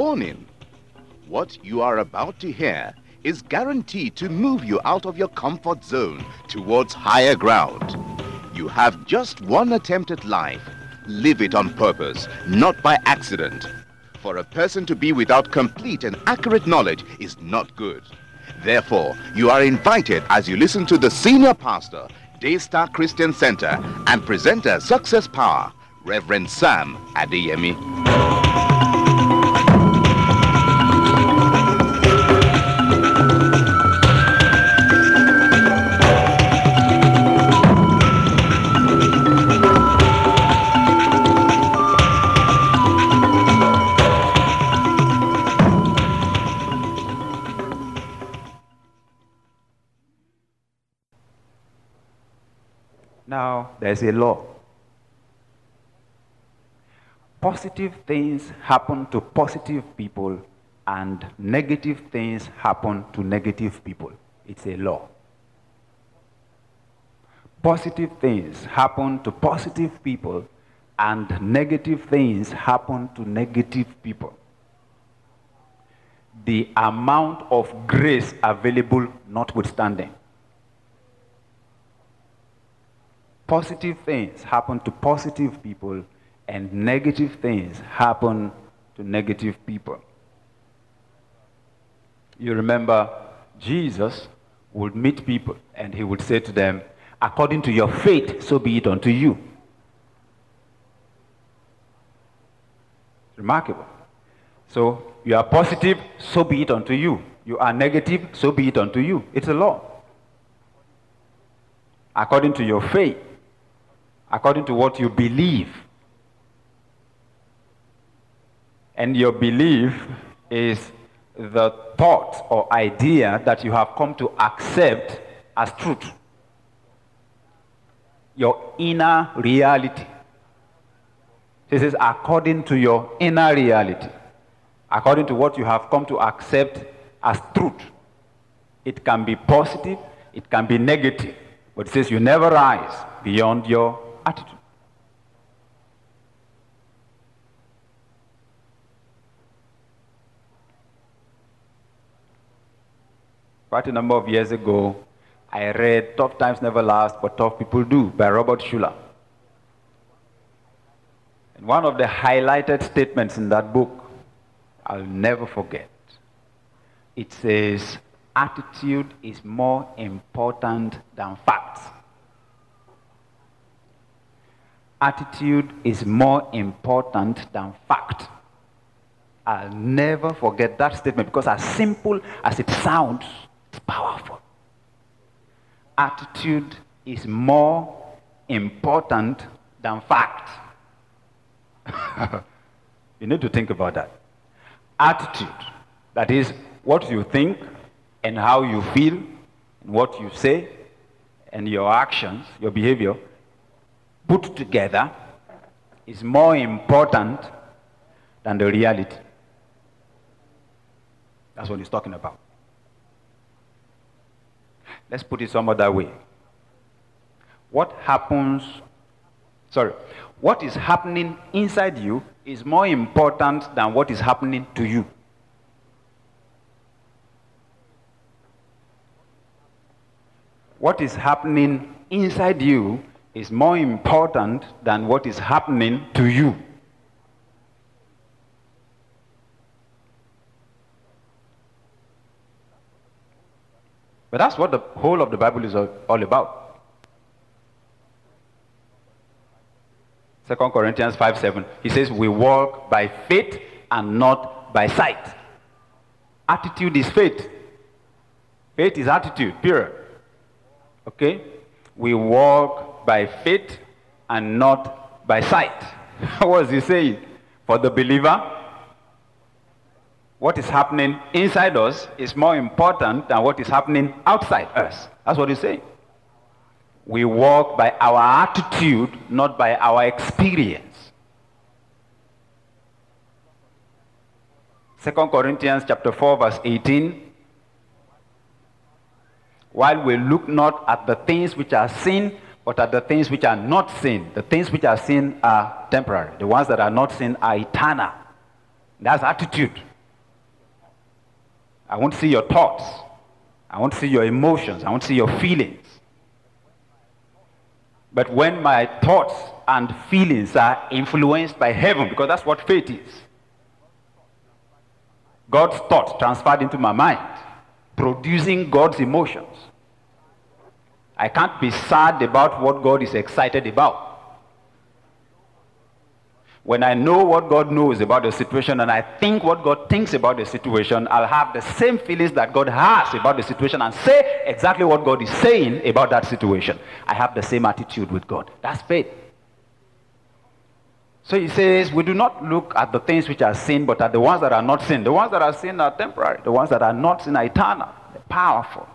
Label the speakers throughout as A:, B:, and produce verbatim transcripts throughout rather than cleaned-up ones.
A: Warning! What you are about to hear is guaranteed to move you out of your comfort zone towards higher ground. You have just one attempt at life. Live it on purpose, not by accident. For a person to be without complete and accurate knowledge is not good. Therefore, you are invited as you listen to the senior pastor, Daystar Christian Center, and presenter Success Power, Reverend Sam Adeyemi.
B: Now, there's a law. Positive things happen to positive people, and negative things happen to negative people. It's a law. Positive things happen to positive people, and negative things happen to negative people. The amount of grace available notwithstanding. Positive things happen to positive people, and negative things happen to negative people. You remember, Jesus would meet people, and he would say to them, according to your faith, so be it unto you. Remarkable. So, you are positive, so be it unto you. You are negative, so be it unto you. It's a law. According to your faith, according to what you believe. And your belief is the thought or idea that you have come to accept as truth. Your inner reality. This is according to your inner reality. According to what you have come to accept as truth. It can be positive, it can be negative. But it says you never rise beyond your attitude. Quite a number of years ago, I read Tough Times Never Last, But Tough People Do by Robert Schuller. And one of the highlighted statements in that book, I'll never forget. It says, attitude is more important than facts. Attitude is more important than fact. I'll never forget that statement because as simple as it sounds, it's powerful. Attitude is more important than fact. You need to think about that. Attitude, that is what you think and how you feel, and what you say, and your actions, your behavior, put together is more important than the reality. That's what he's talking about. Let's put it some other way. What happens, sorry, what is happening inside you is more important than what is happening to you. What is happening inside you is more important than what is happening to you. But that's what the whole of the Bible is all about. Second Corinthians five seven, he says, we walk by faith and not by sight. Attitude is faith. Faith is attitude, period. Okay? We walk by faith and not by sight. What is he saying? For the believer, what is happening inside us is more important than what is happening outside us. That's what he's saying. We walk by our attitude, not by our experience. Second Corinthians chapter four, verse eighteen. While we look not at the things which are seen, but at the things which are not seen. The things which are seen are temporary. The ones that are not seen are eternal. That's attitude. I won't see your thoughts. I won't see your emotions. I won't see your feelings. But when my thoughts and feelings are influenced by heaven, because that's what faith is. God's thoughts transferred into my mind, producing God's emotions. I can't be sad about what God is excited about. When I know what God knows about the situation and I think what God thinks about the situation, I'll have the same feelings that God has about the situation and say exactly what God is saying about that situation. I have the same attitude with God. That's faith. So he says, we do not look at the things which are seen, but at the ones that are not seen. The ones that are seen are temporary. The ones that are not seen are eternal. They're powerful.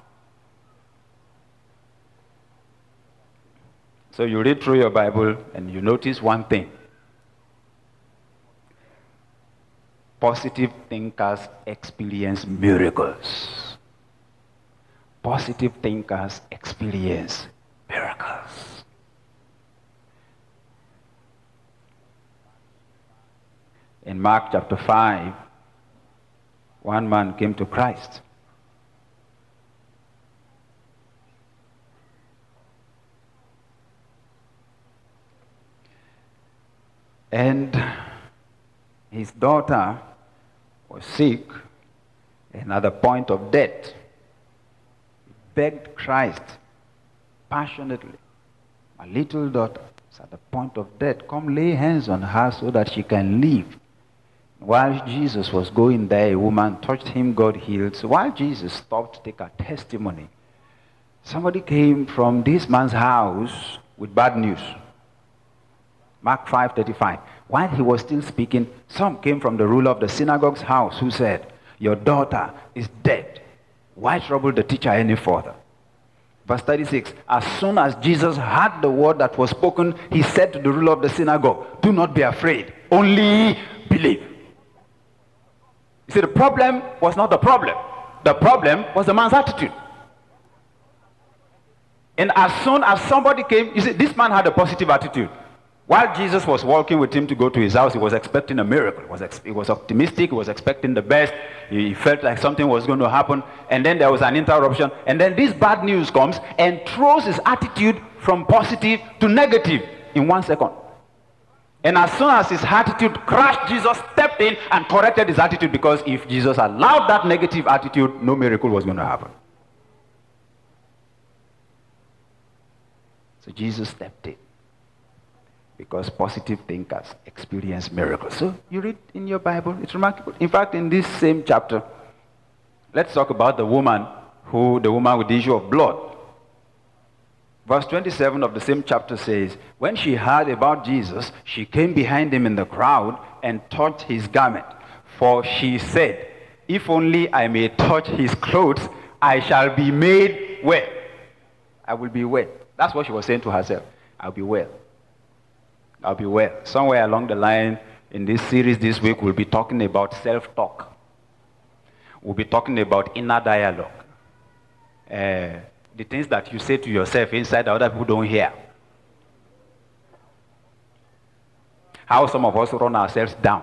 B: So you read through your Bible and you notice one thing. Positive thinkers experience miracles. Positive thinkers experience miracles. In Mark chapter five, one man came to Christ. And his daughter was sick and at the point of death. He begged Christ passionately, my little daughter is at the point of death. Come lay hands on her so that she can live. While Jesus was going there, a woman touched him, God healed. So while Jesus stopped to take a testimony, somebody came from this man's house with bad news. Mark five thirty-five. While he was still speaking, some came from the ruler of the synagogue's house who said, your daughter is dead. Why trouble the teacher any further? Verse thirty-six. As soon as Jesus heard the word that was spoken, he said to the ruler of the synagogue, do not be afraid, only believe. You see, the problem was not the problem. The problem was the man's attitude. And as soon as somebody came, you see, this man had a positive attitude. While Jesus was walking with him to go to his house, he was expecting a miracle. He was, ex- he was optimistic. He was expecting the best. He felt like something was going to happen. And then there was an interruption. And then this bad news comes and throws his attitude from positive to negative in one second. And as soon as his attitude crashed, Jesus stepped in and corrected his attitude, because if Jesus allowed that negative attitude, no miracle was going to happen. So Jesus stepped in, because positive thinkers experience miracles. So you read in your Bible, it's remarkable. In fact, in this same chapter, let's talk about the woman who, the woman with the issue of blood. Verse twenty-seven of the same chapter says, when she heard about Jesus, she came behind him in the crowd and touched his garment. For she said, if only I may touch his clothes, I shall be made well. I will be well. That's what she was saying to herself. I'll be well. I'll be well. Somewhere along the line in this series this week, we'll be talking about self-talk. We'll be talking about inner dialogue. Uh, the things that you say to yourself inside that other people don't hear. How some of us run ourselves down.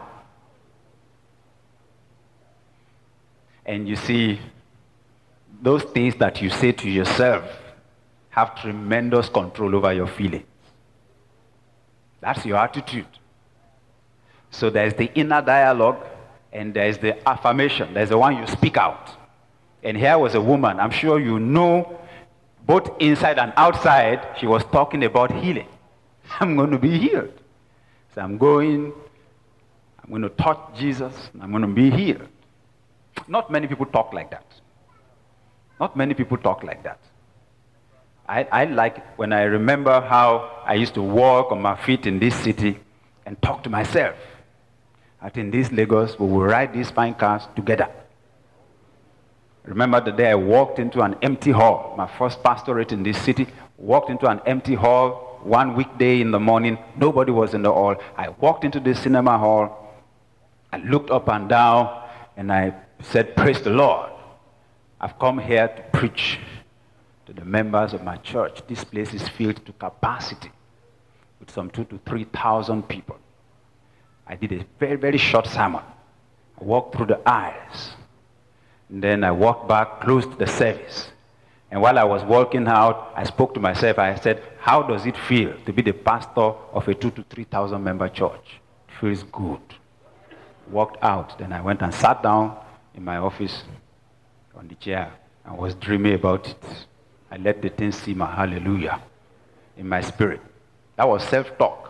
B: And you see, those things that you say to yourself have tremendous control over your feelings. That's your attitude. So there's the inner dialogue and there's the affirmation. There's the one you speak out. And here was a woman, I'm sure you know, both inside and outside, she was talking about healing. I'm going to be healed. So I'm going, I'm going to touch Jesus, and I'm going to be healed. Not many people talk like that. Not many people talk like that. I, I like when I remember how I used to walk on my feet in this city and talk to myself. At in this Lagos, we will ride these fine cars together. Remember the day I walked into an empty hall, my first pastorate in this city, walked into an empty hall one weekday in the morning. Nobody was in the hall. I walked into this cinema hall. I looked up and down and I said, praise the Lord. I've come here to preach to the members of my church. This place is filled to capacity with some two to three thousand people. I did a very, very short sermon. I walked through the aisles. And then I walked back, closed the service. And while I was walking out, I spoke to myself. I said, how does it feel to be the pastor of a two to three thousand member church? It feels good. Walked out. Then I went and sat down in my office on the chair and was dreaming about it. I let the thing see my hallelujah in my spirit. That was self-talk.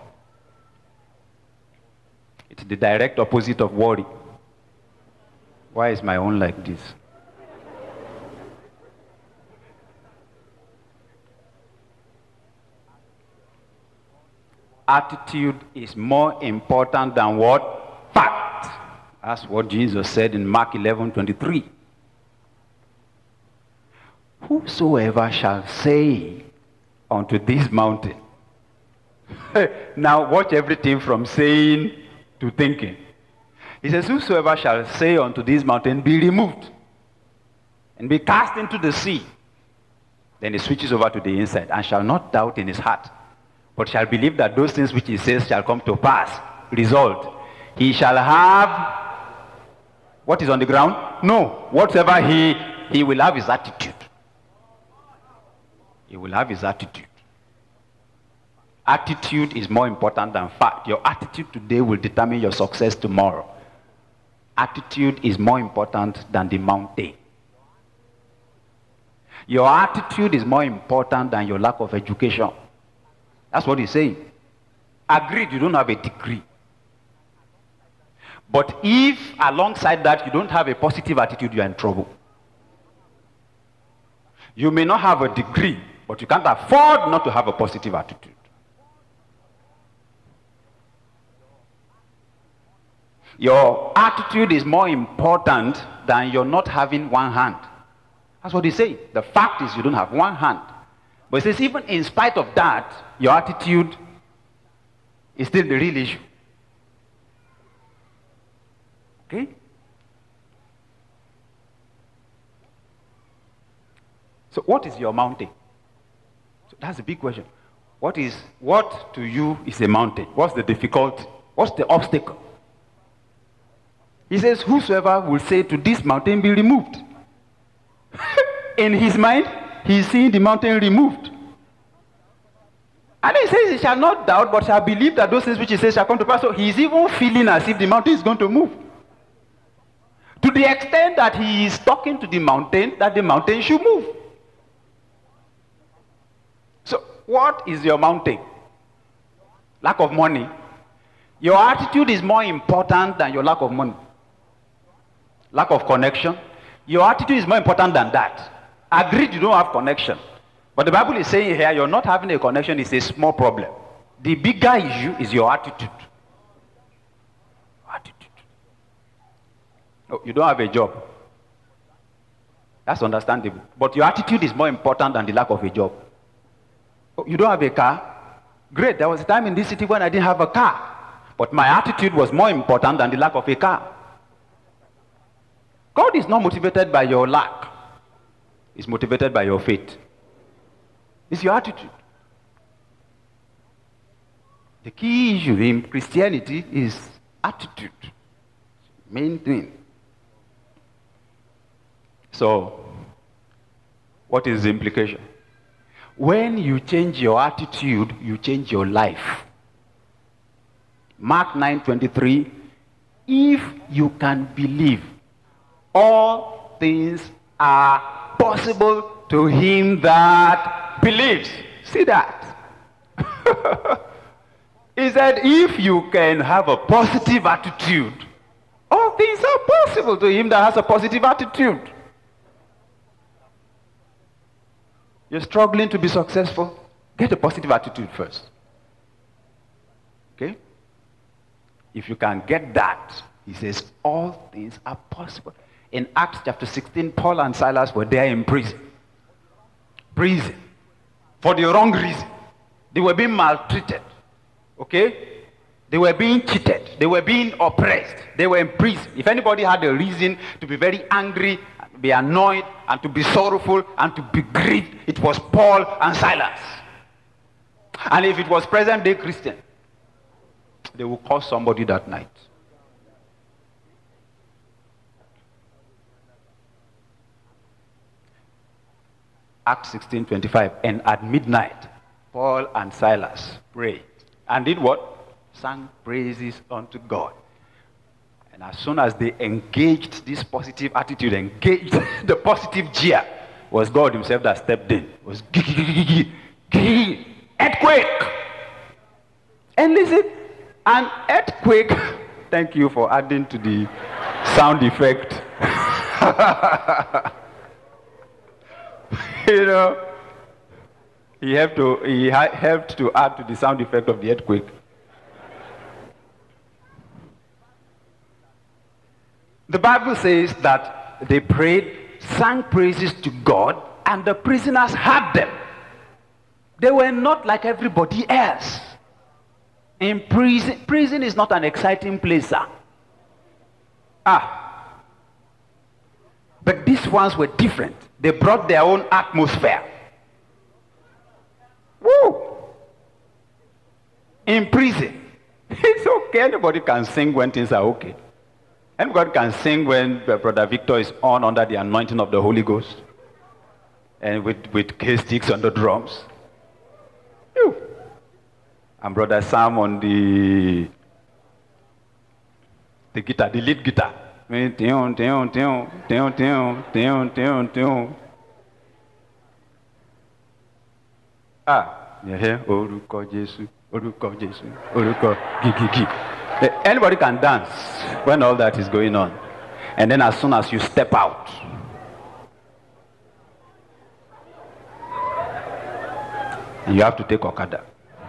B: It's the direct opposite of worry. Why is my own like this? Attitude is more important than what? Fact. That's what Jesus said in Mark eleven twenty-three. Whosoever shall say unto this mountain. Now watch everything from saying to thinking. He says, whosoever shall say unto this mountain, be removed and be cast into the sea. Then he switches over to the inside, and shall not doubt in his heart, but shall believe that those things which he says shall come to pass. Result, he shall have what is on the ground? No. Whatever he, he will have his attitude. He will have his attitude. Attitude is more important than fact. Your attitude today will determine your success tomorrow. Attitude is more important than the mountain. Your attitude is more important than your lack of education. That's what he's saying. Agreed, you don't have a degree. But if alongside that you don't have a positive attitude, you are in trouble. You may not have a degree, but you can't afford not to have a positive attitude. Your attitude is more important than your not having one hand. That's what he's saying. The fact is you don't have one hand. But he says even in spite of that, your attitude is still the real issue. Okay? So what is your mountain? So that's a big question. What is, what to you is a mountain? What's the difficulty? What's the obstacle? He says, whosoever will say to this mountain, be removed. In his mind, he's seeing the mountain removed. And he says he shall not doubt, but shall believe that those things which he says shall come to pass. So he's even feeling as if the mountain is going to move. To the extent that he is talking to the mountain, that the mountain should move. So what is your mountain? Lack of money. Your attitude is more important than your lack of money. Lack of connection. Your attitude is more important than that. Agreed, you don't have connection. But the Bible is saying here, you're not having a connection is a small problem. The bigger issue is your attitude. Attitude. No, you don't have a job. That's understandable. But your attitude is more important than the lack of a job. Oh, you don't have a car? Great, there was a time in this city when I didn't have a car. But my attitude was more important than the lack of a car. God is not motivated by your lack. He's motivated by your faith. It's your attitude. The key issue in Christianity is attitude. Main thing. So, what is the implication? When you change your attitude, you change your life. Mark nine twenty-three, if you can believe, all things are possible to him that believes. See that? He said, if you can have a positive attitude, all things are possible to him that has a positive attitude. You're struggling to be successful? Get a positive attitude first. Okay? If you can get that, he says, all things are possible. In Acts chapter sixteen, Paul and Silas were there in prison. Prison. For the wrong reason. They were being maltreated. Okay? They were being cheated. They were being oppressed. They were in prison. If anybody had a reason to be very angry, be annoyed, and to be sorrowful, and to be grieved, it was Paul and Silas. And if it was present-day Christian, they will call somebody that night. Acts sixteen twenty-five. And at midnight, Paul and Silas prayed. And did what? Sang praises unto God. And as soon as they engaged this positive attitude, engaged the positive jeer, was God himself that stepped in. It was earthquake. And listen, an earthquake, thank you for adding to the sound effect. You know, he helped to he helped to add to the sound effect of the earthquake. The Bible says that they prayed, sang praises to God, and the prisoners heard them. They were not like everybody else. In prison, prison is not an exciting place, sir. Ah. But these ones were different. They brought their own atmosphere. Woo! In prison, it's okay. Anybody can sing when things are okay. Anybody can sing when Brother Victor is on under the anointing of the Holy Ghost. And with, with K-sticks on the drums. Woo! And Brother Sam on the the guitar, the lead guitar. Ah, you hear? Oruko Jesu, Oruko Jesu, Oruko Gigi. Anybody can dance when all that is going on. And then as soon as you step out, and you have to take Okada.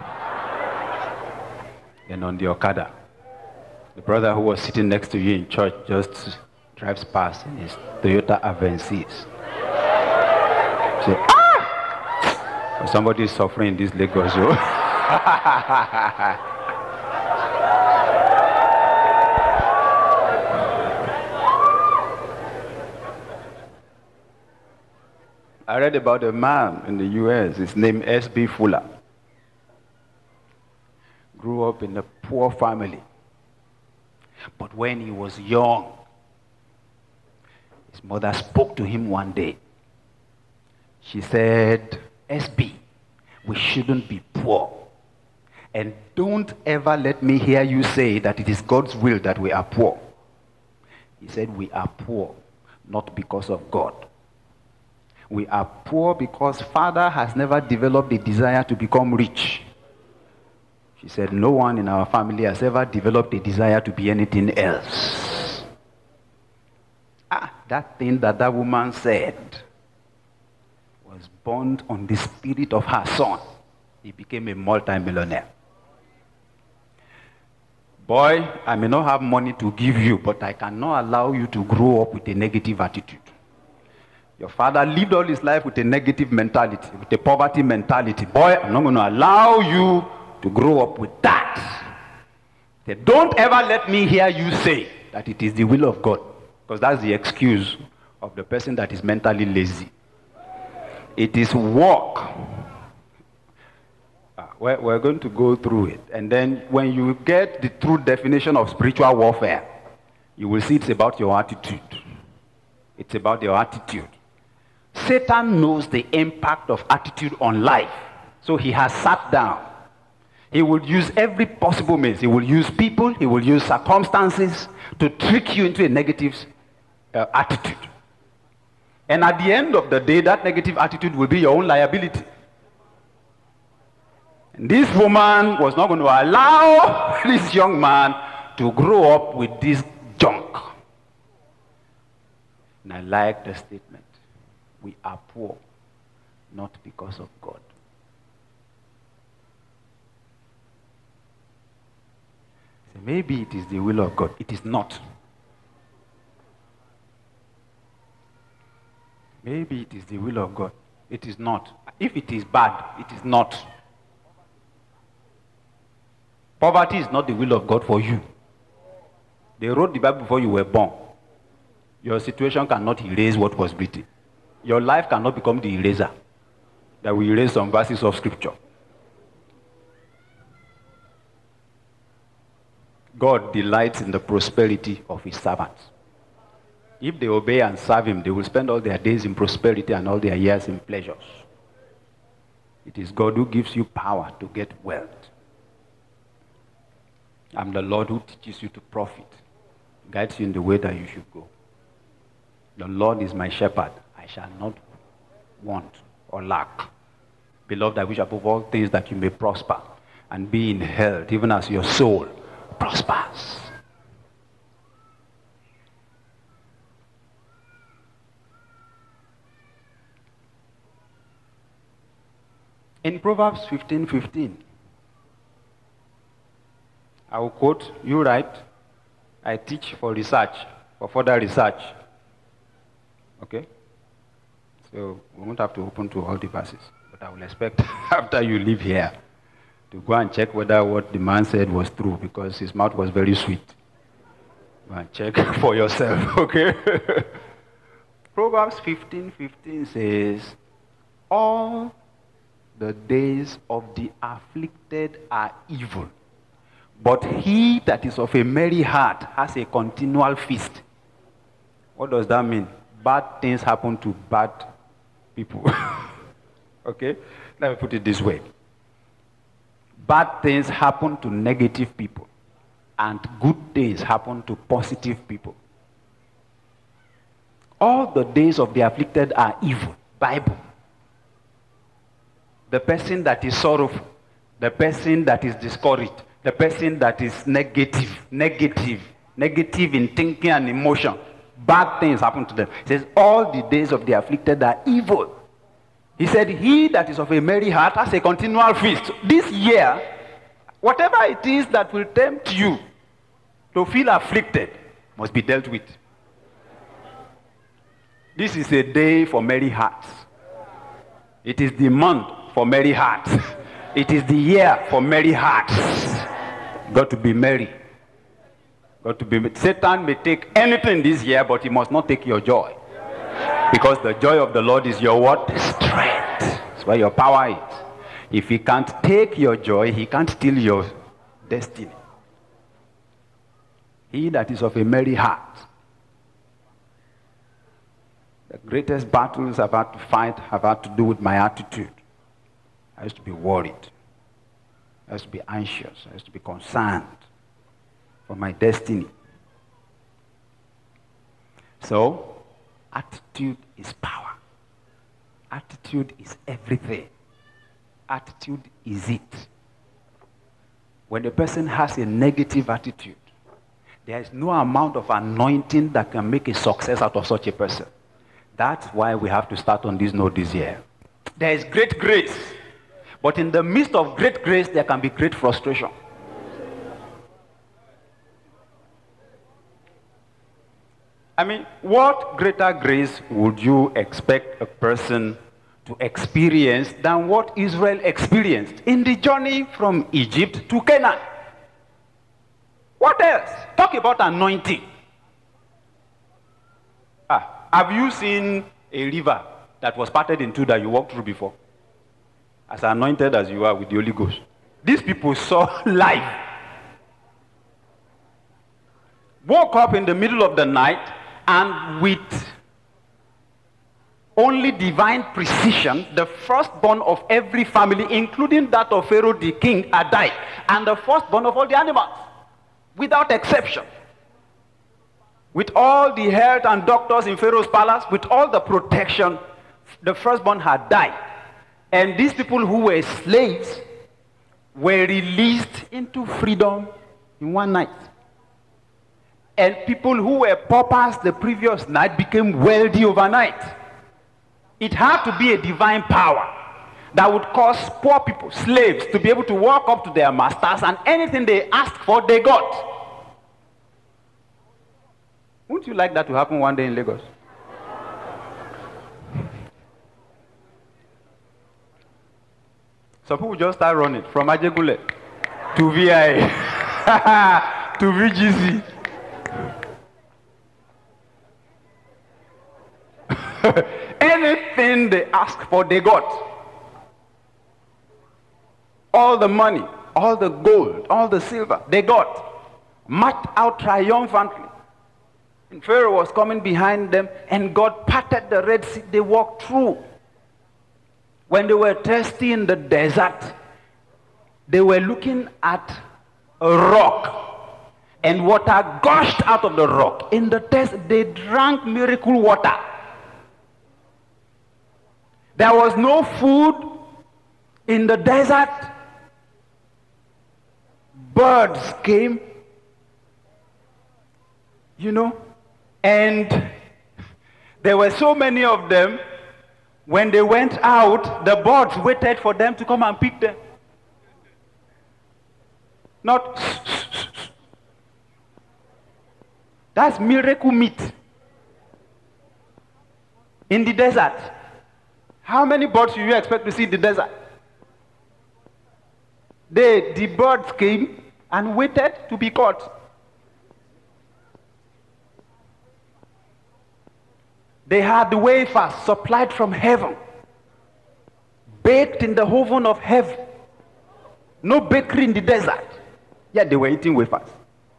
B: And on the Okada, the brother who was sitting next to you in church just drives past in his Toyota Avensis. Say, ah! Somebody is suffering in this Lagos. I read about a man in the U S, his name S B Fuller. Grew up in a poor family. But when he was young, his mother spoke to him one day. She said, S B, we shouldn't be poor. And don't ever let me hear you say that it is God's will that we are poor. He said, we are poor, not because of God. We are poor because Father has never developed a desire to become rich. She said, no one in our family has ever developed a desire to be anything else. Ah, that thing that that woman said was born on the spirit of her son. He became a multi-millionaire. Boy, I may not have money to give you, but I cannot allow you to grow up with a negative attitude. Your father lived all his life with a negative mentality, with a poverty mentality. Boy, I'm not going to allow you to grow up with that. They don't ever let me hear you say that it is the will of God, because that's the excuse of the person that is mentally lazy. It is work. We're, we're going to go through it. And then when you get the true definition of spiritual warfare, you will see it's about your attitude. It's about your attitude. Satan knows the impact of attitude on life. So he has sat down. He will use every possible means. He will use people. He will use circumstances to trick you into a negative uh, attitude. And at the end of the day, that negative attitude will be your own liability. And this woman was not going to allow this young man to grow up with this junk. And I like the statement. We are poor, not because of God. So maybe it is the will of God. It is not. Maybe it is the will of God. It is not. If it is bad, it is not. Poverty is not the will of God for you. They wrote the Bible before you were born. Your situation cannot erase what was written. Your life cannot become the eraser that will erase some verses of scripture. God delights in the prosperity of his servants. If they obey and serve him, they will spend all their days in prosperity and all their years in pleasures. It is God who gives you power to get wealth. I'm the Lord who teaches you to profit, guides you in the way that you should go. The Lord is my shepherd. I shall not want or lack. Beloved, I wish above all things that you may prosper and be in health, even as your soul prospers. In Proverbs fifteen fifteen, I will quote, you write, I teach for research, for further research. Okay? So we won't have to open to all the verses, but I will expect after you leave here to go and check whether what the man said was true, because his mouth was very sweet. Go and check for yourself, okay? Proverbs fifteen fifteen says, all the days of the afflicted are evil, but he that is of a merry heart has a continual feast. What does that mean? Bad things happen to bad people. Okay? Let me put it this way. Bad things happen to negative people, and good things happen to positive people. All the days of the afflicted are evil. Bible. The person that is sorrowful, the person that is discouraged, the person that is negative, negative, negative in thinking and emotion, bad things happen to them. He says, all the days of the afflicted are evil. He said, he that is of a merry heart has a continual feast. This year, whatever it is that will tempt you to feel afflicted must be dealt with. This is a day for merry hearts. It is the month for merry hearts. It is the year for merry hearts. Got to be merry. Got to be. Satan may take anything this year, but he must not take your joy. Because the joy of the Lord is your what? Strength. That's where your power is. If he can't take your joy, he can't steal your destiny. He that is of a merry heart. The greatest battles I've had to fight have had to do with my attitude. I used to be worried. I used to be anxious. I used to be concerned for my destiny. So, attitude is power. Attitude is everything. Attitude is it. When a person has a negative attitude, there is no amount of anointing that can make a success out of such a person. That's why we have to start on this note this year. There is great grace. But in the midst of great grace, there can be great frustration. I mean, what greater grace would you expect a person to experience than what Israel experienced in the journey from Egypt to Canaan? What else? Talk about anointing. Ah, have you seen a river that was parted in two that you walked through before? As anointed as you are with the Holy Ghost. These people saw life. Woke up in the middle of the night and with only divine precision, the firstborn of every family, including that of Pharaoh the king, had died. And the firstborn of all the animals, without exception. With all the health and doctors in Pharaoh's palace, with all the protection, the firstborn had died. And these people who were slaves were released into freedom in one night. And people who were paupers the previous night became wealthy overnight. It had to be a divine power that would cause poor people, slaves, to be able to walk up to their masters, and anything they asked for, they got. Wouldn't you like that to happen one day in Lagos? Some people just start running from Ajegule to V I to V G C. Anything they ask for, they got. All the money, all the gold, all the silver, they got. Marked out triumphantly. And Pharaoh was coming behind them, and God parted the Red Sea. They walked through. When they were thirsty in the desert, they were looking at a rock, and water gushed out of the rock. In the desert, they drank miracle water. There was no food in the desert. Birds came, you know, and there were so many of them. When they went out, the birds waited for them to come and pick them. Not, that's miracle meat. In the desert, how many birds do you expect to see in the desert? They, the birds came and waited to be caught. They had the wafers supplied from heaven, baked in the oven of heaven. No bakery in the desert. Yet they were eating wafers.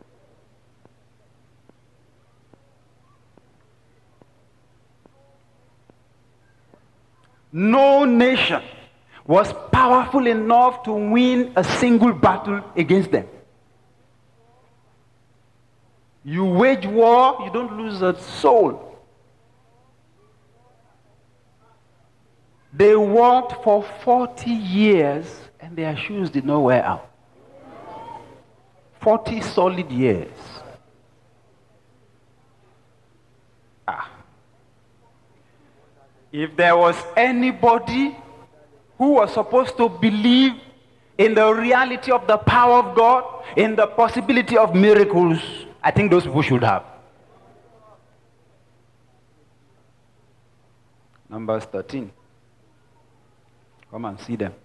B: No nation was powerful enough to win a single battle against them. You wage war, you don't lose a soul. They walked for forty years and their shoes did not wear out. forty solid years. Ah. If there was anybody who was supposed to believe in the reality of the power of God, in the possibility of miracles, I think those people should have. Numbers thirteen. Come and see them.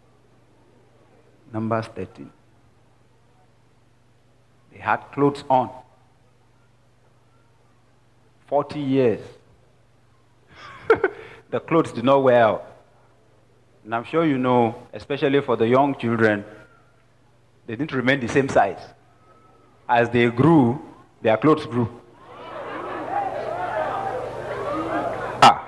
B: Numbers thirteen. They had clothes on. forty years. The clothes did not wear out. And I'm sure you know, especially for the young children, they didn't remain the same size. As they grew, their clothes grew. Ah.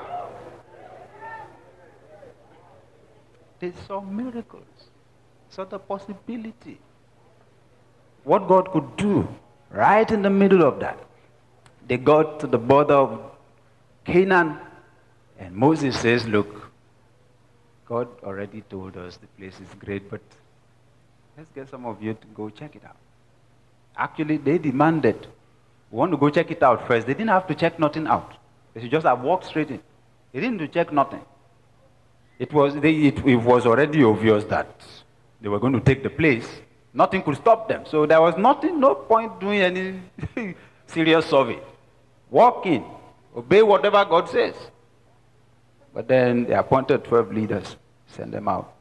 B: They saw miracles. Saw the possibility. What God could do right in the middle of that. They got to the border of Canaan, and Moses says, look, God already told us the place is great, but let's get some of you to go check it out. Actually, they demanded, we want to go check it out first. They didn't have to check nothing out. They should just have walked straight in. They didn't do check nothing. It was, they, it, it was already obvious that they were going to take the place. Nothing could stop them. So there was nothing, no point doing any serious survey. Walk in, obey whatever God says. But then they appointed twelve leaders, sent them out.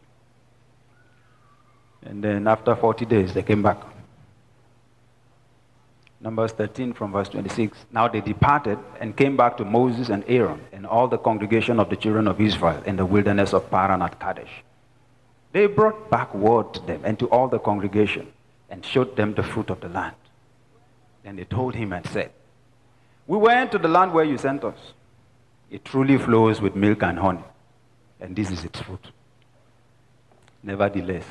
B: And then after forty days, they came back. Numbers thirteen from verse twenty-six. Now they departed and came back to Moses and Aaron and all the congregation of the children of Israel in the wilderness of Paran at Kadesh. They brought back word to them and to all the congregation and showed them the fruit of the land. Then they told him and said, we went to the land where you sent us. It truly flows with milk and honey, and this is its fruit. Nevertheless,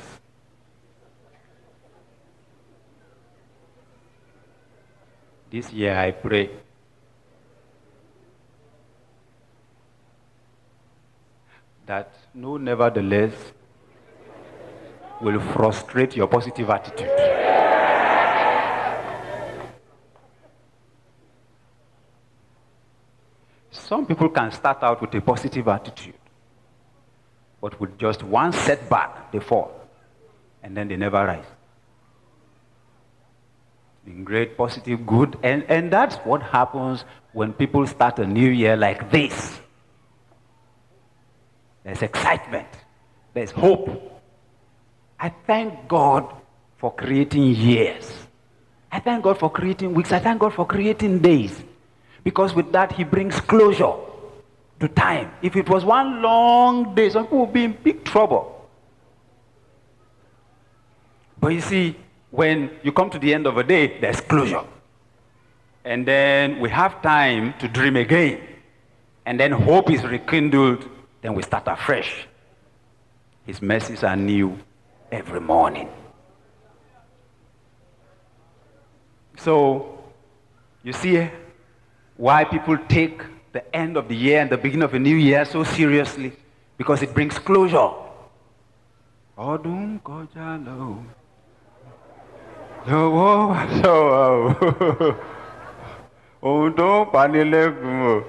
B: this year I pray that no nevertheless will frustrate your positive attitude. Some people can start out with a positive attitude, but with just one setback, they fall, and then they never rise. Being great, positive, good, and, and that's what happens when people start a new year like this. There's excitement. There's hope. I thank God for creating years. I thank God for creating weeks. I thank God for creating days. Because with that, he brings closure to time. If it was one long day, some people would be in big trouble. But you see, when you come to the end of a day, there's closure. And then we have time to dream again. And then hope is rekindled. Then we start afresh. His mercies are new every morning. So, you see why people take the end of the year and the beginning of a new year so seriously? Because it brings closure. Ọdún kọjá lọ. Lọ́wọ́ wá sọ́wọ́. Ohun tó ń panilẹ́kùn o.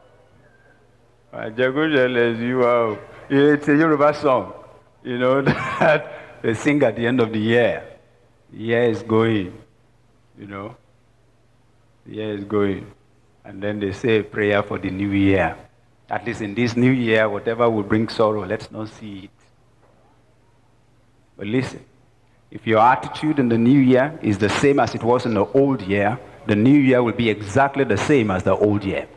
B: Àjẹgúnjẹlẹ̀ sí wa o. It's a Yoruba song, you know, that they sing at the end of the year. The year is going, you know. The year is going. And then they say a prayer for the new year. At least in this new year, whatever will bring sorrow, let's not see it. But listen, if your attitude in the new year is the same as it was in the old year, the new year will be exactly the same as the old year.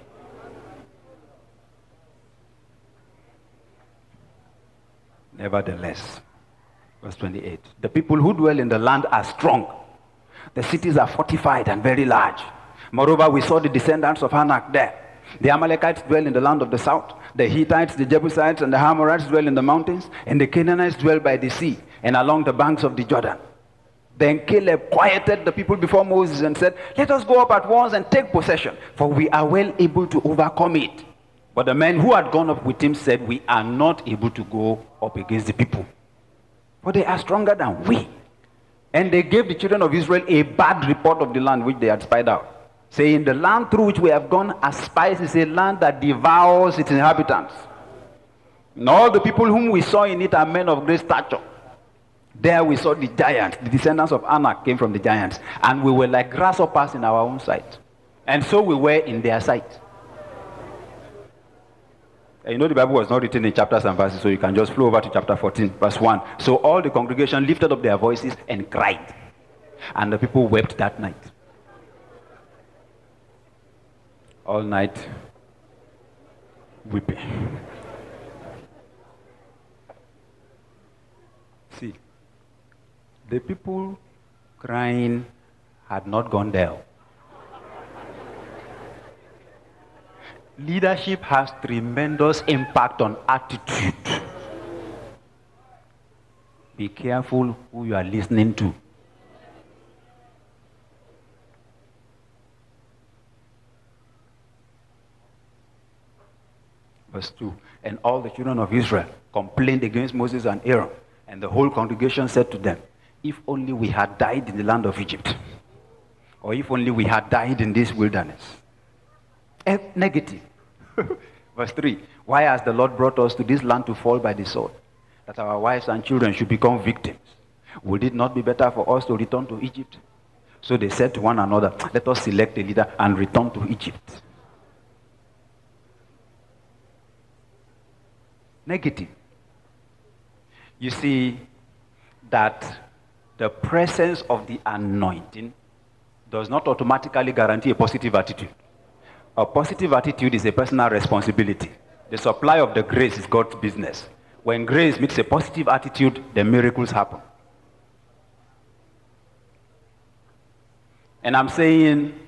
B: Nevertheless, verse twenty-eight, the people who dwell in the land are strong. The cities are fortified and very large. Moreover, we saw the descendants of Anak there. The Amalekites dwell in the land of the south. The Hittites, the Jebusites, and the Amorites dwell in the mountains. And the Canaanites dwell by the sea and along the banks of the Jordan. Then Caleb quieted the people before Moses and said, let us go up at once and take possession, for we are well able to overcome it. But the men who had gone up with him said, we are not able to go up against the people, for they are stronger than we. And they gave the children of Israel a bad report of the land which they had spied out, saying, the land through which we have gone as spies is a land that devours its inhabitants. And all the people whom we saw in it are men of great stature. There we saw the giants. The descendants of Anak came from the giants. And we were like grasshoppers in our own sight. And so we were in their sight. And you know the Bible was not written in chapters and verses, so you can just flow over to chapter fourteen, verse one. So all the congregation lifted up their voices and cried. And the people wept that night. All night weeping. See, the people crying had not gone there. Leadership has tremendous impact on attitude. Be careful who you are listening to. Verse two, and all the children of Israel complained against Moses and Aaron, and the whole congregation said to them, if only we had died in the land of Egypt, or if only we had died in this wilderness. F negative. Verse three, why has the Lord brought us to this land to fall by the sword, that our wives and children should become victims? Would it not be better for us to return to Egypt? So they said to one another, let us select a leader and return to Egypt. Negative. You see that the presence of the anointing does not automatically guarantee a positive attitude. A positive attitude is a personal responsibility. The supply of the grace is God's business. When grace meets a positive attitude, the miracles happen. And I'm saying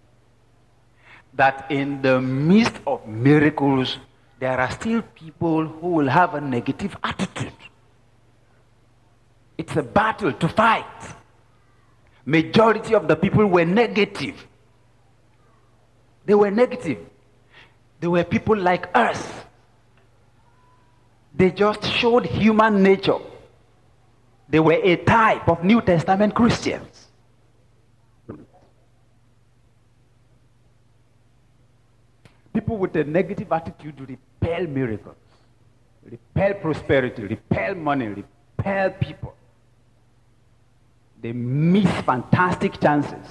B: that in the midst of miracles, there are still people who will have a negative attitude. It's a battle to fight. Majority of the people were negative. They were negative. They were people like us. They just showed human nature. They were a type of New Testament Christians. People with a negative attitude repel miracles, repel prosperity, repel money, repel people. They miss fantastic chances.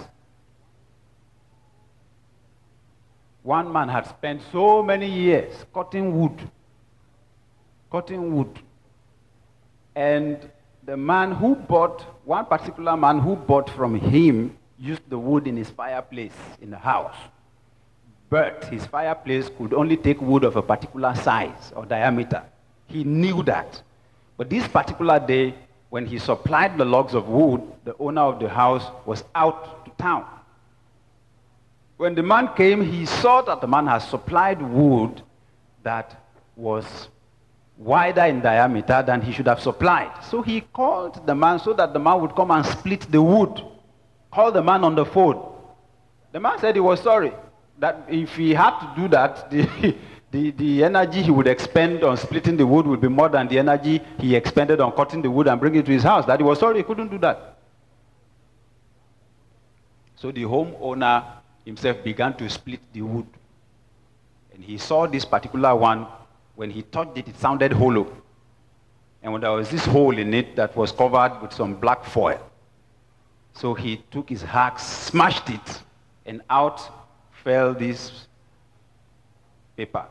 B: One man had spent so many years cutting wood, cutting wood. And the man who bought, one particular man who bought from him, used the wood in his fireplace in the house. But his fireplace could only take wood of a particular size or diameter. He knew that. But this particular day, when he supplied the logs of wood, the owner of the house was out to town. When the man came, he saw that the man has supplied wood that was wider in diameter than he should have supplied. So he called the man so that the man would come and split the wood. Called the man on the phone. The man said he was sorry, that if he had to do that, the, the, the energy he would expend on splitting the wood would be more than the energy he expended on cutting the wood and bringing it to his house. That he was sorry he couldn't do that. So the homeowner himself began to split the wood. And he saw this particular one. When he touched it, it sounded hollow. And when there was this hole in it that was covered with some black foil. So he took his axe, smashed it, and out fell this paper.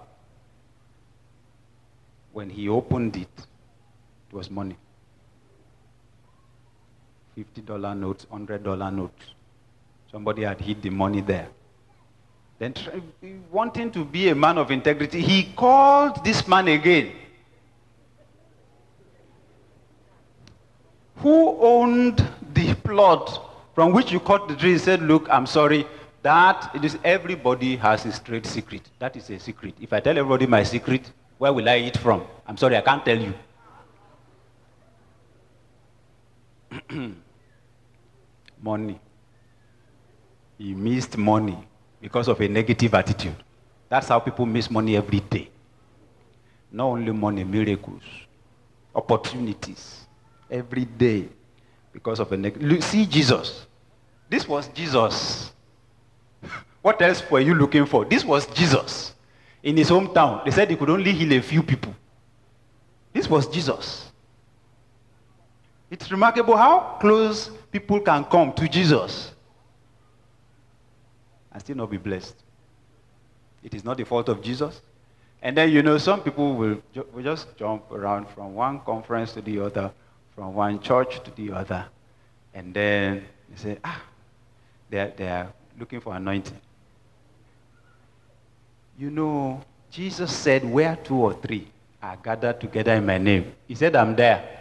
B: When he opened it, it was money. fifty dollar notes, one hundred dollar notes. Somebody had hid the money there. Then, wanting to be a man of integrity, he called this man again. Who owned the plot from which you cut the tree? He said, look, I'm sorry. That it is, everybody has his trade secret. That is a secret. If I tell everybody my secret, where will I eat from? I'm sorry, I can't tell you. Money. He missed money because of a negative attitude. That's how people miss money every day. Not only money, miracles, opportunities, every day because of a negative. See Jesus. This was Jesus. What else were you looking for? This was Jesus. In his hometown, they said he could only heal a few people. This was Jesus. It's remarkable how close people can come to Jesus and still not be blessed. It is not the fault of Jesus. And then, you know, some people will, ju will just jump around from one conference to the other, from one church to the other. And then they say, ah, they're, they're looking for anointing. You know, Jesus said, where two or three are gathered together in my name. He said, I'm there.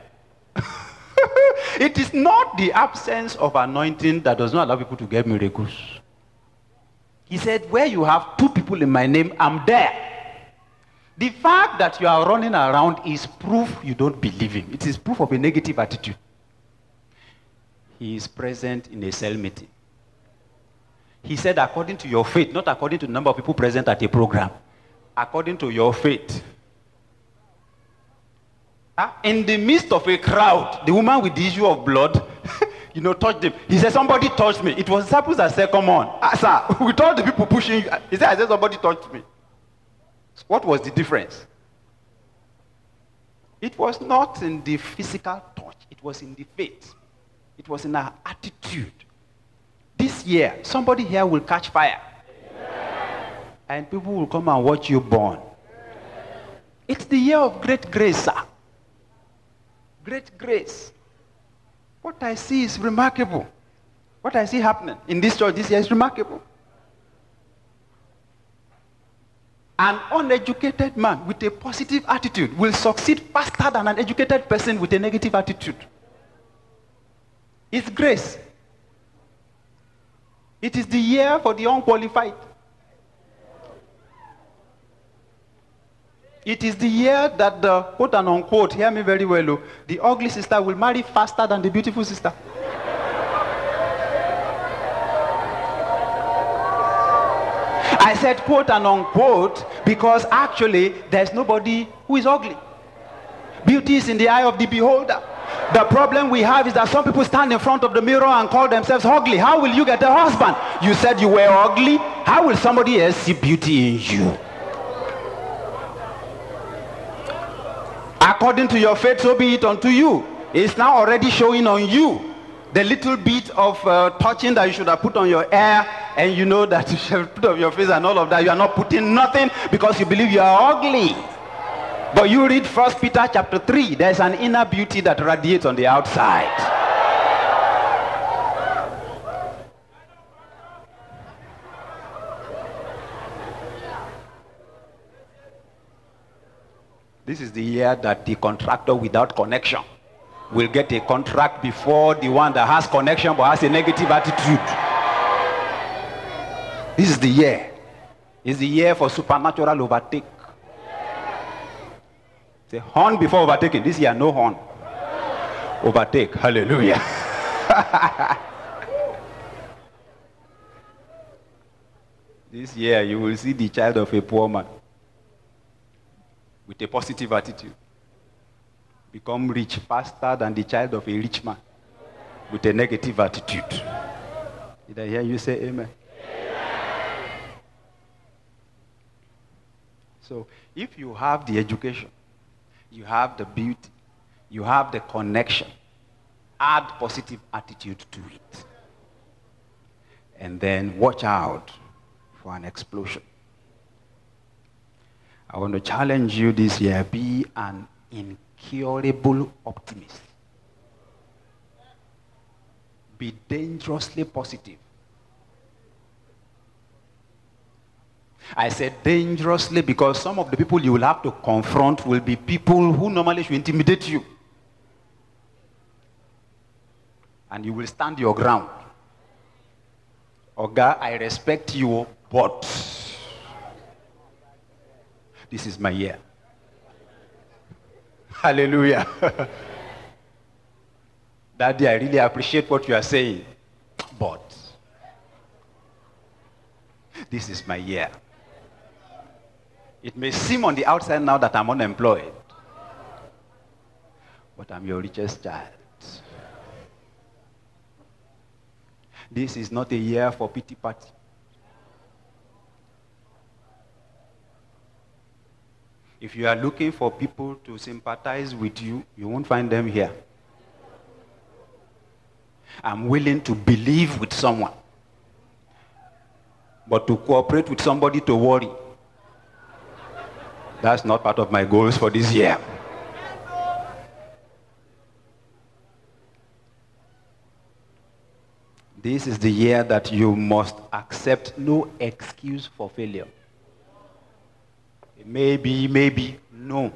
B: It is not the absence of anointing that does not allow people to get miracles. He said, where you have two people in my name, I'm there. The fact that you are running around is proof you don't believe him. It is proof of a negative attitude. He is present in a cell meeting. He said, according to your faith, not according to the number of people present at a program. According to your faith. In the midst of a crowd, the woman with the issue of blood, you know, touched him. He said, somebody touched me. It was disciples that said, come on. Ah, sir, with all the people pushing you. He said, I said, somebody touched me. What was the difference? It was not in the physical touch. It was in the faith. It was in our attitude. This year, somebody here will catch fire. Amen. And people will come and watch you burn. Amen. It's the year of great grace, sir. Great grace. What I see is remarkable. What I see happening in this church this year is remarkable. An uneducated man with a positive attitude will succeed faster than an educated person with a negative attitude. It's grace. It is the year for the unqualified. It is the year that the quote and unquote, hear me very well, oh, the ugly sister will marry faster than the beautiful sister. I said quote and unquote because actually there's nobody who is ugly. Beauty is in the eye of the beholder. The problem we have is that some people stand in front of the mirror and call themselves ugly. How will you get a husband? You said you were ugly. How will somebody else see beauty in you? According to your faith, so be it unto you. It's now already showing on you. The little bit of uh, touching that you should have put on your hair, and you know that you should put on your face and all of that. You are not putting nothing because you believe you are ugly. But you read First Peter chapter three. There's an inner beauty that radiates on the outside. This is the year that the contractor without connection will get a contract before the one that has connection but has a negative attitude. This is the year. It's the year for supernatural overtake. Say horn before overtaking. This year, no horn. Overtake. Hallelujah. This year, you will see the child of a poor man with a positive attitude become rich faster than the child of a rich man with a negative attitude. Did I hear you say amen? Amen? So, if you have the education, you have the beauty, you have the connection, add positive attitude to it. And then watch out for an explosion. I want to challenge you this year, be an incurable optimist. Be dangerously positive. I said dangerously because some of the people you will have to confront will be people who normally should intimidate you. And you will stand your ground. Oga, I respect you, but this is my year. Hallelujah. Daddy, I really appreciate what you are saying, but this is my year. It may seem on the outside now that I'm unemployed, but I'm your richest child. This is not a year for pity party. If you are looking for people to sympathize with you, you won't find them here. I'm willing to believe with someone, but to cooperate with somebody to worry, that's not part of my goals for this year. This is the year that you must accept no excuse for failure. Maybe, maybe, no.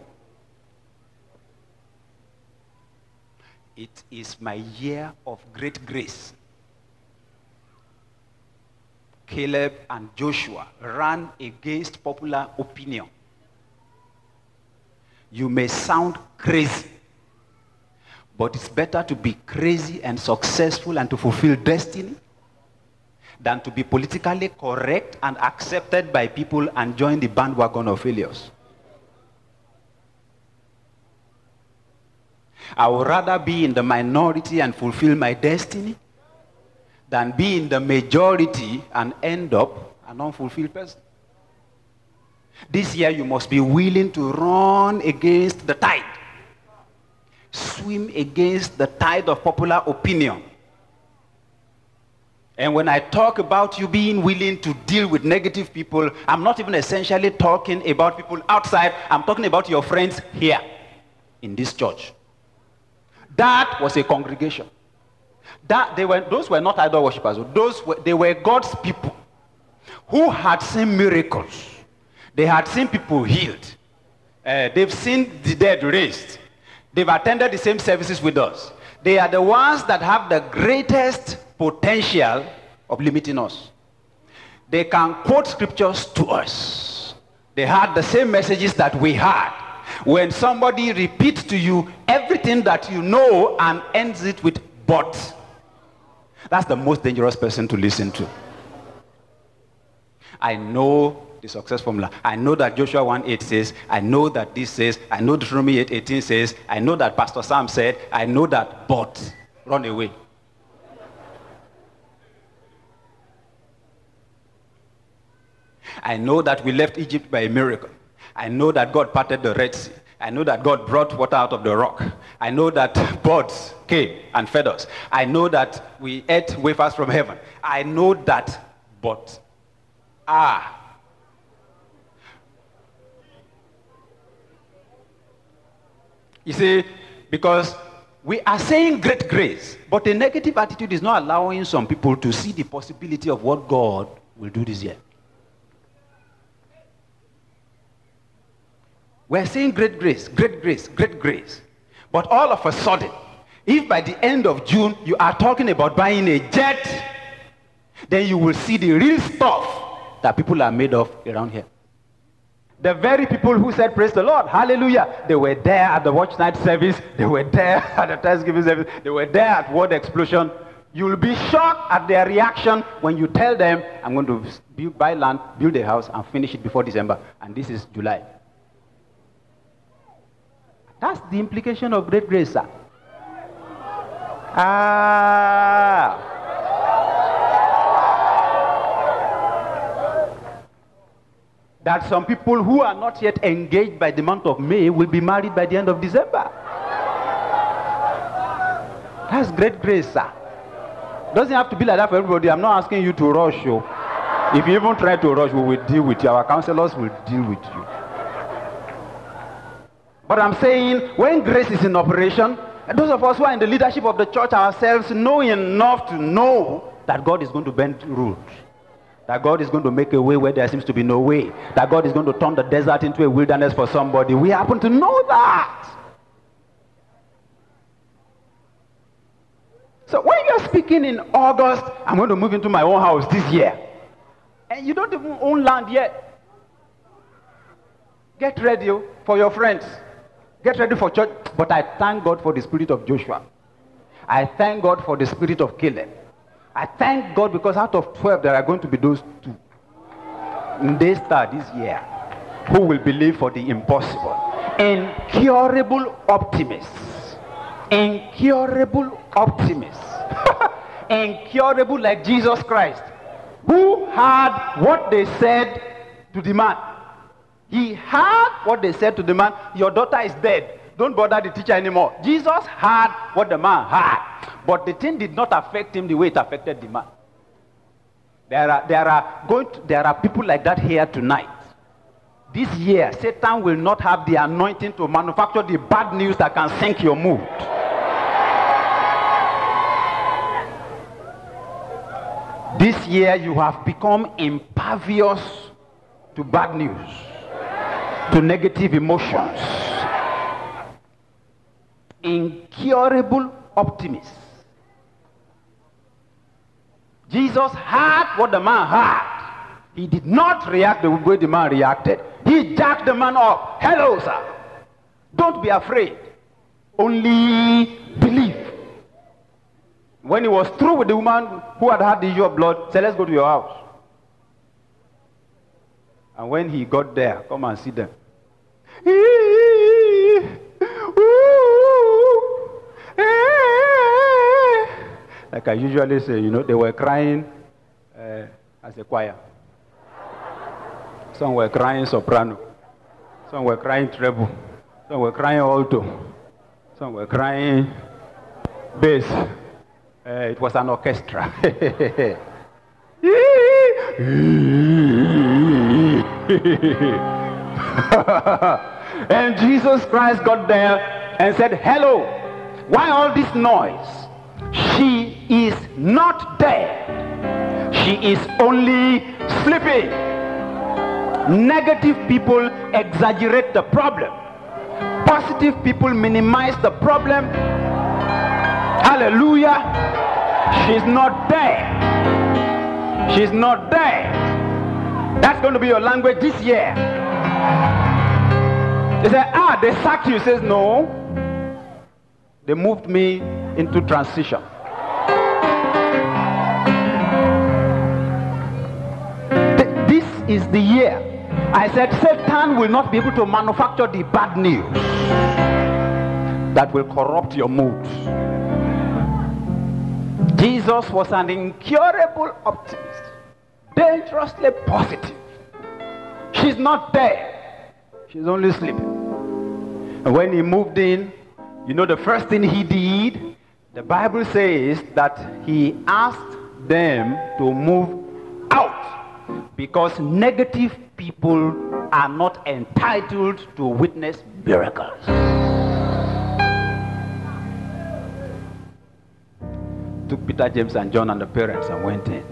B: It is my year of great grace. Caleb and Joshua ran against popular opinion. You may sound crazy, but it's better to be crazy and successful and to fulfill destiny than to be politically correct and accepted by people and join the bandwagon of failures. I would rather be in the minority and fulfill my destiny than be in the majority and end up an unfulfilled person. This year you must be willing to run against the tide. Swim against the tide of popular opinion. And when I talk about you being willing to deal with negative people, I'm not even essentially talking about people outside. I'm talking about your friends here in this church. That was a congregation. That they were, those were not idol worshippers. Those were, they were God's people who had seen miracles. They had seen people healed. Uh, they've seen the dead raised. They've attended the same services with us. They are the ones that have the greatest potential of limiting us. They can quote scriptures to us. They had the same messages that we had. When somebody repeats to you everything that you know and ends it with but, that's the most dangerous person to listen to. I know the success formula. I know that Joshua one eight says, I know that this says, I know Deuteronomy eight eighteen says, I know that Pastor Sam said, I know that, but run away. I know that we left Egypt by a miracle. I know that God parted the Red Sea. I know that God brought water out of the rock. I know that birds came and fed us. I know that we ate wafers from heaven. I know that, but, ah. You see, because we are saying great grace, but a negative attitude is not allowing some people to see the possibility of what God will do this year. We're saying great grace, great grace, great grace. But all of a sudden, if by the end of June you are talking about buying a jet, then you will see the real stuff that people are made of around here. The very people who said, praise the Lord, hallelujah, they were there at the watch night service, they were there at the Thanksgiving service, they were there at word explosion. You'll be shocked at their reaction when you tell them, I'm going to build, buy land, build a house, and finish it before December. And this is July. That's the implication of great grace, sir. Ah. That some people who are not yet engaged by the month of May will be married by the end of December. That's great grace, sir. Doesn't have to be like that for everybody. I'm not asking you to rush you. If you even try to rush, we will deal with you. Our counselors will deal with you. But I'm saying, when grace is in operation, those of us who are in the leadership of the church ourselves know enough to know that God is going to bend rules. That God is going to make a way where there seems to be no way. That God is going to turn the desert into a wilderness for somebody. We happen to know that. So when you're speaking in August, I'm going to move into my own house this year, and you don't even own land yet, get ready for your friends. Get ready for church. But I thank God for the spirit of Joshua. I thank God for the spirit of Caleb. I thank God because out of twelve, there are going to be those two. And they start this year. Who will believe for the impossible? Incurable optimists. Incurable optimists. Incurable like Jesus Christ, who had what they said to the man. He had what they said to the man. Your daughter is dead. Don't bother the teacher anymore. Jesus had what the man had. But the thing did not affect him the way it affected the man. There are, there are, going to, there are people like that here tonight. This year, Satan will not have the anointing to manufacture the bad news that can sink your mood. This year, you have become impervious to bad news, to negative emotions. Incurable optimists. Jesus had what the man had. He did not react the way the man reacted. He jacked the man up. Hello, sir. Don't be afraid. Only believe. When he was through with the woman who had had the issue of blood, said, let's go to your house. And when he got there, come and see them. Like I usually say, you know, they were crying uh, as a choir. Some were crying soprano. Some were crying treble. Some were crying alto. Some were crying bass. Uh, it was an orchestra. And Jesus Christ got there and said, hello, why all this noise? She is not dead. She is only sleeping. Negative people exaggerate the problem. Positive people minimize the problem. Hallelujah. She's not dead. She's not dead. That's going to be your language this year. They say, ah, they sacked you. He says, no. They moved me into transition. Th- this is the year. I said, Satan will not be able to manufacture the bad news that will corrupt your mood. Jesus was an incurable optimist, dangerously positive. She's not dead. She's only sleeping. And when he moved in, you know the first thing he did, the Bible says that he asked them to move out because negative people are not entitled to witness miracles. Took Peter, James, and John and the parents and went in.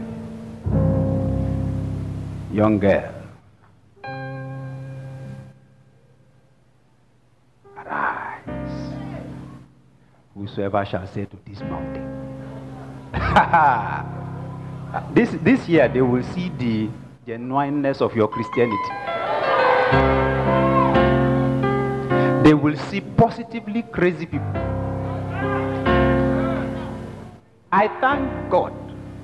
B: Young girl. Arise. Whosoever shall say to this mountain. this, this year they will see the genuineness of your Christianity. They will see positively crazy people. I thank God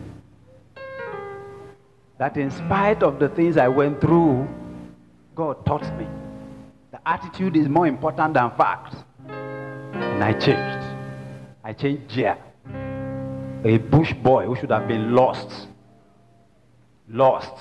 B: that in spite of the things I went through, God taught me the attitude is more important than facts. And I changed. I changed gear. A bush boy who should have been lost. Lost.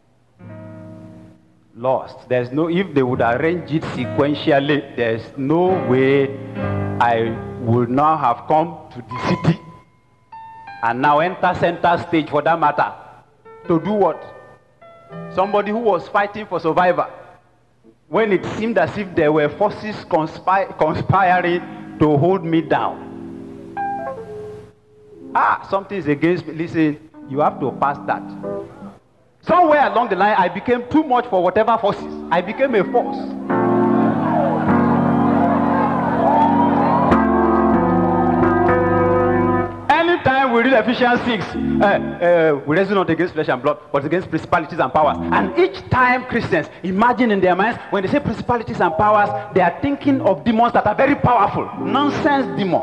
B: Lost. There's no, if they would arrange it sequentially, there's no way I would now have come to the city and now enter center stage for that matter. To do what? Somebody who was fighting for survival when it seemed as if there were forces conspi- conspiring to hold me down. Ah, something is against me. Listen, you have to pass that. Somewhere along the line, I became too much for whatever forces. I became a force. Anytime we read Ephesians six, uh, uh, we wrestle not against flesh and blood, but against principalities and powers. And each time Christians imagine in their minds, when they say principalities and powers, they are thinking of demons that are very powerful. Nonsense demon.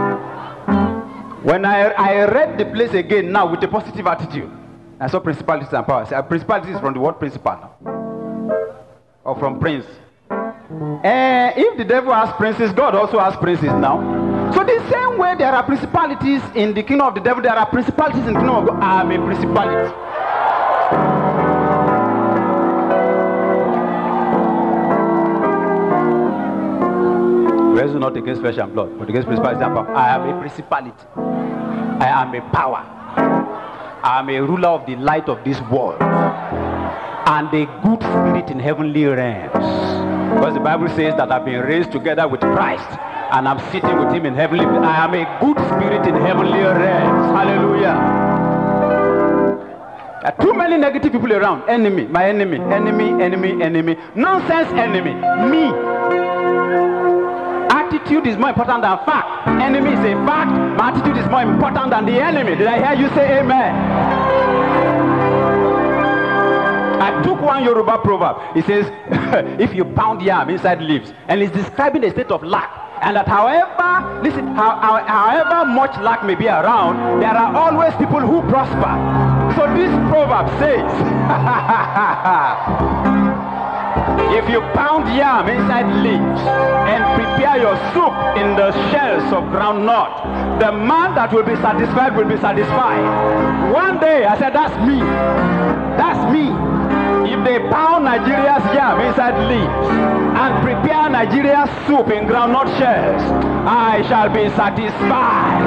B: When I, I read the place again now with a positive attitude, I saw principalities and powers. Uh, principalities from the word principal. Or from prince. Uh, if the devil has princes, God also has princes now. So the same way there are principalities in the kingdom of the devil, there are principalities in the kingdom of God. I am a principality. Wrestle not against flesh and blood, but against principalities and power. I am a principality. I am a power. I am a ruler of the light of this world. And a good spirit in heavenly realms. Because the Bible says that I've been raised together with Christ. And I'm sitting with him in heavenly. I am a good spirit in heavenly realms. Hallelujah. There are too many negative people around. Enemy, my enemy, enemy, enemy, enemy. Nonsense enemy. Me. Attitude is more important than fact. Enemy is a fact. My attitude is more important than the enemy. Did I hear you say amen? I took one Yoruba proverb. It says, if you pound yam inside leaves, and it's describing a state of lack. And that however, listen, how, how, however much lack may be around, there are always people who prosper. So this proverb says, if you pound yam inside leaves and prepare your soup in the shells of groundnut, the man that will be satisfied will be satisfied. One day, I said, that's me. That's me. If they pound Nigeria's yam inside leaves and prepare Nigeria's soup in groundnut shells, I shall be satisfied.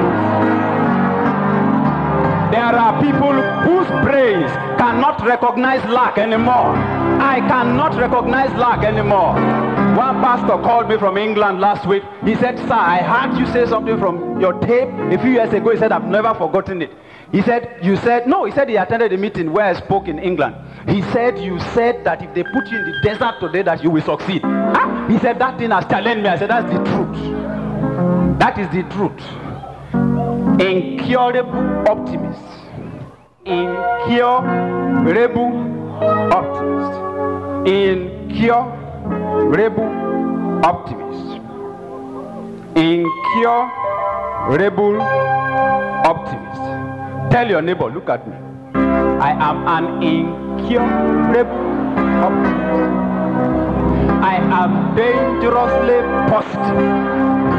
B: There are people whose brains cannot recognize lack anymore. I cannot recognize lack anymore. One pastor called me from England last week. He said, sir, I heard you say something from your tape a few years ago. He said, I've never forgotten it. He said, you said, no, he said he attended a meeting where I spoke in England. He said, you said that if they put you in the desert today that you will succeed. Huh? He said, that thing has challenged me. I said, that's the truth. That is the truth. Incurable optimist. Incurable optimist. Incurable optimist. Incurable optimist. Tell your neighbor, look at me. I am an incurable optimist. I am dangerously positive.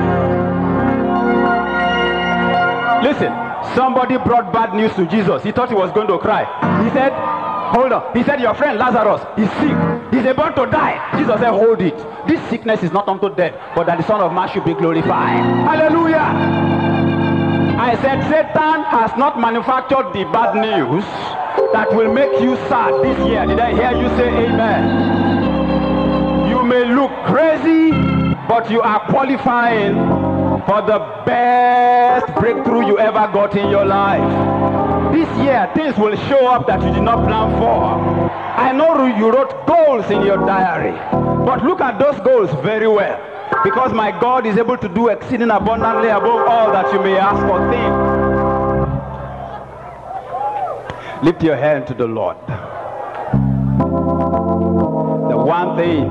B: Listen, somebody brought bad news to Jesus. He thought he was going to cry. He said, hold on. He said, your friend Lazarus is sick. He's about to die. Jesus said, hold it. This sickness is not unto death, but that the Son of Man should be glorified. Hallelujah. I said, Satan has not manufactured the bad news that will make you sad this year. Did I hear you say amen? You may look crazy, but you are qualifying for the best breakthrough you ever got in your life. This year, things will show up that you did not plan for. I know you wrote goals in your diary, but look at those goals very well. Because my God is able to do exceeding abundantly above all that you may ask or think. Lift your hand to the Lord. nothing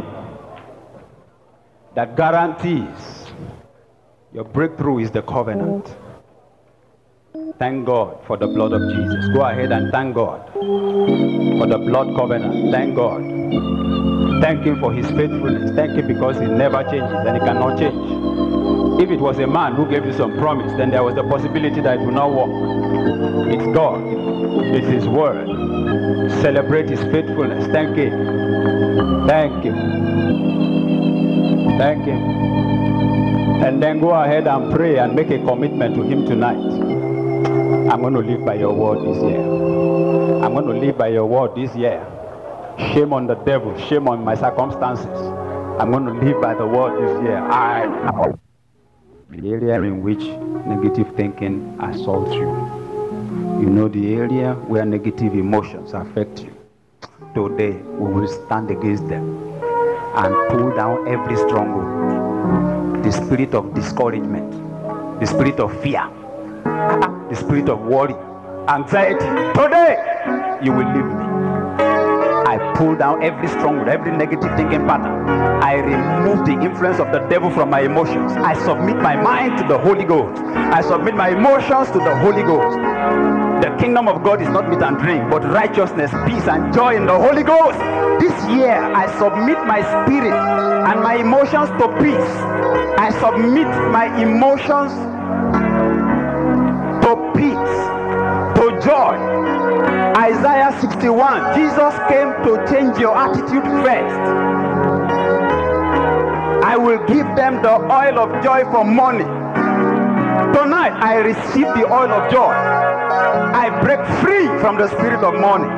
B: that guarantees your breakthrough is the covenant. Thank God for the blood of Jesus. Go ahead and thank God for the blood covenant. Thank God. Thank him for his faithfulness. Thank him because he never changes and he cannot change. If it was a man who gave you some promise, then there was the possibility that it will not work. It's God. It's his word. Celebrate his faithfulness. Thank him. Thank him. Thank him. And then go ahead and pray and make a commitment to him tonight. I'm going to live by your word this year. I'm going to live by your word this year. Shame on the devil. Shame on my circumstances. I'm going to live by the word this year. I the area in which negative thinking assaults you. You know the area where negative emotions affect you. Today we will stand against them and pull down every stronghold. The spirit of discouragement, the spirit of fear, the spirit of worry, anxiety. Today you will leave me. I pull down every stronghold, every negative thinking pattern. I remove the influence of the devil from my emotions. I submit my mind to the Holy Ghost. I submit my emotions to the Holy Ghost. The kingdom of God is not meat and drink, but righteousness, peace, and joy in the Holy Ghost. This year, I submit my spirit and my emotions to peace. I submit my emotions to peace, to joy. Isaiah sixty-one, Jesus came to change your attitude first. I will give them the oil of joy for mourning. Tonight, I receive the oil of joy. I break free from the spirit of mourning.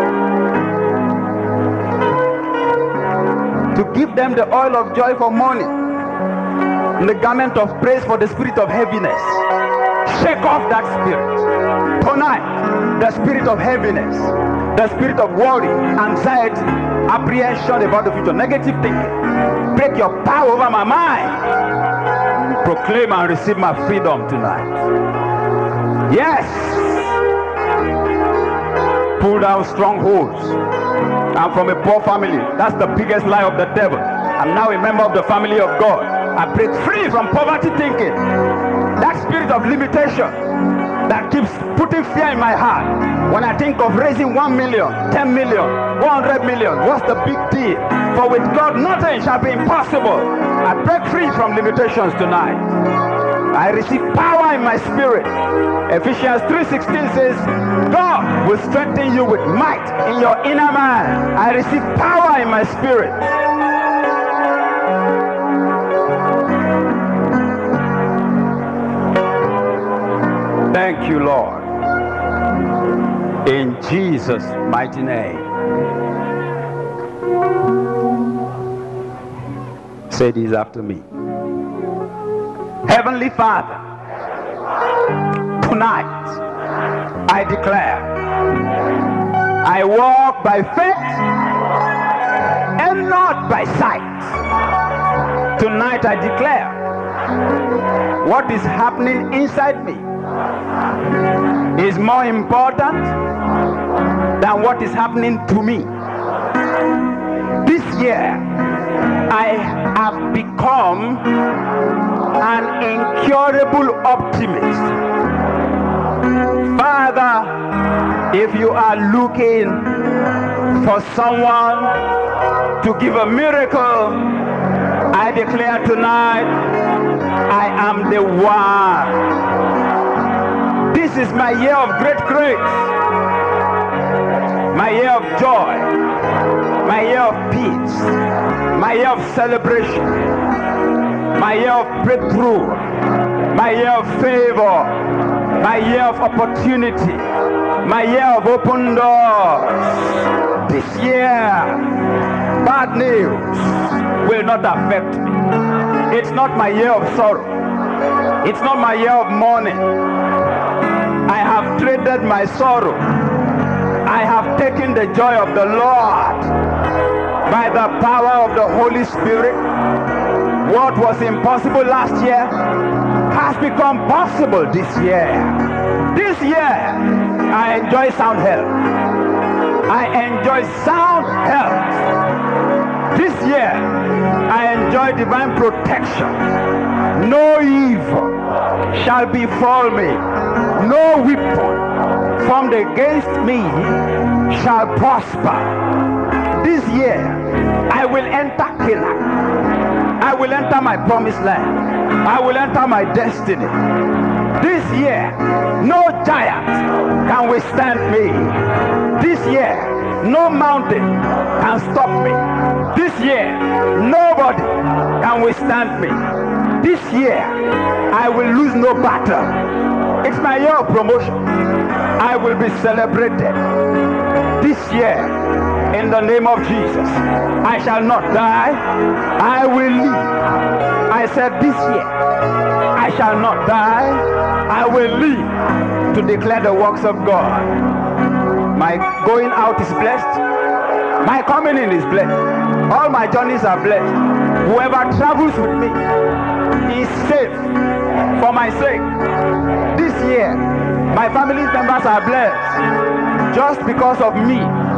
B: To give them the oil of joy for mourning, and the garment of praise for the spirit of heaviness. Shake off that spirit. Tonight, the spirit of heaviness, the spirit of worry, anxiety, apprehension about the future, negative thinking. Break your power over my mind. Proclaim and receive my freedom tonight. Yes. Pull down strongholds. I'm from a poor family. That's the biggest lie of the devil. I'm now a member of the family of God. I break free from poverty thinking. That spirit of limitation that keeps putting fear in my heart. When I think of raising one million, ten million, one hundred million, what's the big deal? For with God nothing shall be impossible. I break free from limitations tonight. I receive power in my spirit. Ephesians three sixteen says, God will strengthen you with might in your inner man. I receive power in my spirit. Thank you, Lord. In Jesus' mighty name. Say this after me. Heavenly Father, tonight I declare I walk by faith and not by sight. Tonight I declare what is happening inside me is more important than what is happening to me. This year, I have become an incurable optimist. Father, if you are looking for someone to give a miracle, I declare tonight, I am the one. This is my year of great grace, my year of joy, my year of peace, my year of celebration, my year of breakthrough, my year of favor, my year of opportunity, my year of open doors. This year, bad news will not affect me. It's not my year of sorrow. It's not my year of mourning. I have traded my sorrow. I have taken the joy of the Lord. By the power of the Holy Spirit, what was impossible last year has become possible this year. This year, I enjoy sound health. I enjoy sound health. This year, I enjoy divine protection. No evil shall befall me. No weapon formed against me shall prosper. This year, I will enter Canaan. I will enter my promised land. I will enter my destiny. This year, no giant can withstand me. This year, no mountain can stop me. This year, nobody can withstand me. This year, I will lose no battle. It's my year of promotion. I will be celebrated. This year, in the name of Jesus, I shall not die. I will live. I said this year, I shall not die. I will live to declare the works of God. My going out is blessed. My coming in is blessed. All my journeys are blessed. Whoever travels with me is safe for my sake. This year, my family members are blessed just because of me.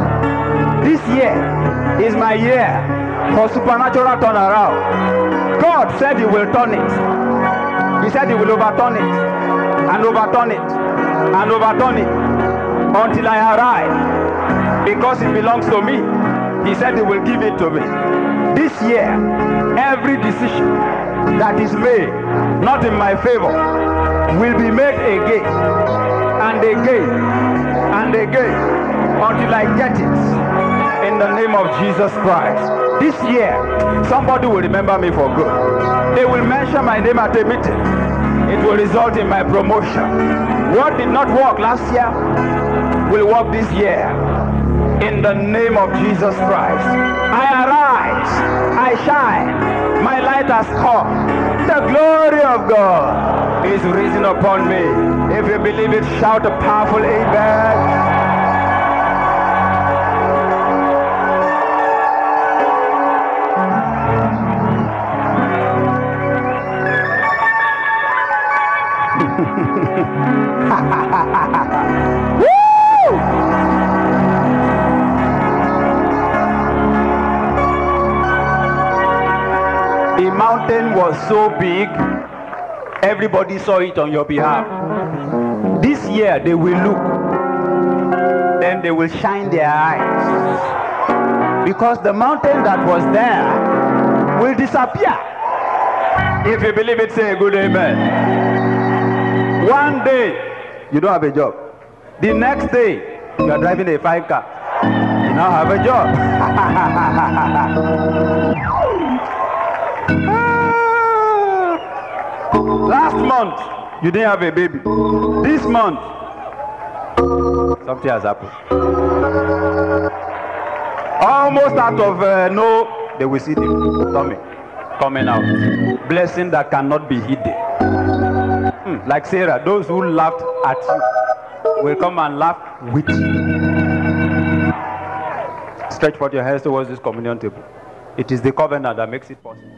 B: This year is my year for supernatural turnaround. God said he will turn it. He said he will overturn it and overturn it and overturn it until I arrive, because it belongs to me. He said he will give it to me. This year, every decision that is made not in my favor will be made again and again and again until I get it, in the name of Jesus Christ. This year, somebody will remember me for good. They will mention my name at a meeting. It will result in my promotion. What did not work last year will work this year, in the name of Jesus Christ. I arise, I shine, my light has come. The glory of God is risen upon me. If you believe it, shout a powerful amen. Woo! The mountain was so big, everybody saw it on your behalf. This year they will look, then they will shine their eyes, because the mountain that was there will disappear. If you believe it, say a good amen. One day, you don't have a job. The next day, you are driving a five car. You now have a job. Last month, you didn't have a baby. This month, something has happened. Almost out of uh, no, they will see them coming, coming out. Blessing that cannot be hidden. Hmm, like Sarah, those who laughed at you will come and laugh with you. Stretch forth your hands towards this communion table. It is the covenant that makes it possible.